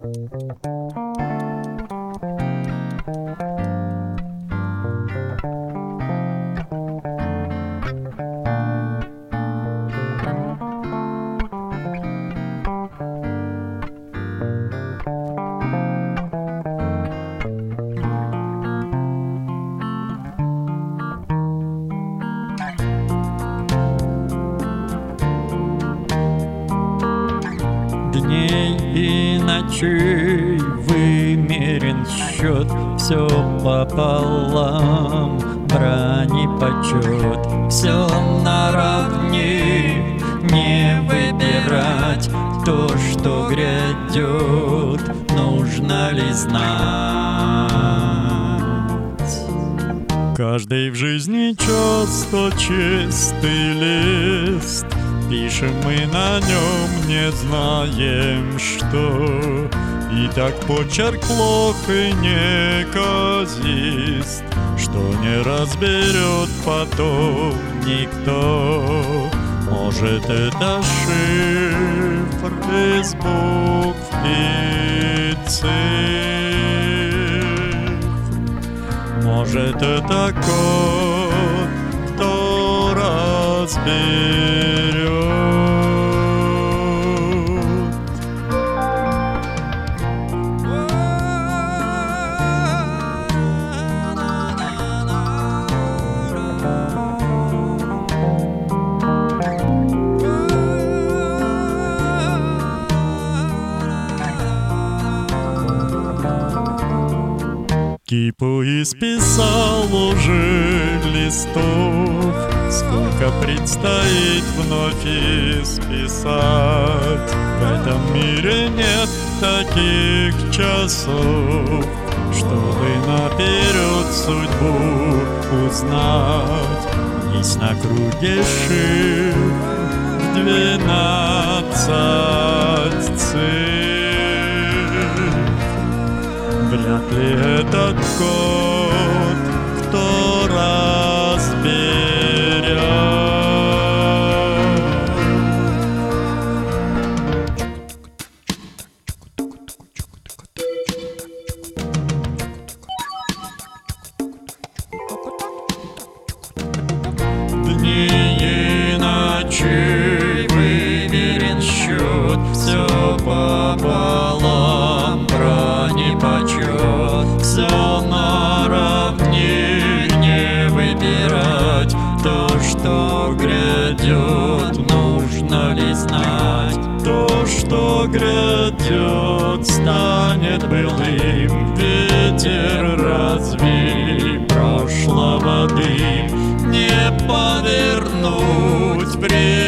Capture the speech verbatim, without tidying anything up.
Дней и ночей вымерен счет, все пополам, брани почет, все наравне, не выбирать то, что грядет, нужно ли знать. Каждый в жизни часто чистый лист, пишем мы на нем, не знаем что, и так почерк плох и неказист, что не разберет потом никто. Может, это шифр из букв и цифр, может, это код, кто разберет. Кипу исписал уже листов, сколько предстоит вновь исписать. В этом мире нет таких часов, чтобы наперед судьбу узнать. Есть на круге шифр двенадцать цифр. Вряд ли этот код кто разберет. Дни и ночи выверен счет, все пополам, брани почет, все наравне, не выбирать то, что грядет, нужно ли знать. То, что грядет, станет былым, ветер развей прошлого дым, не повернуть время.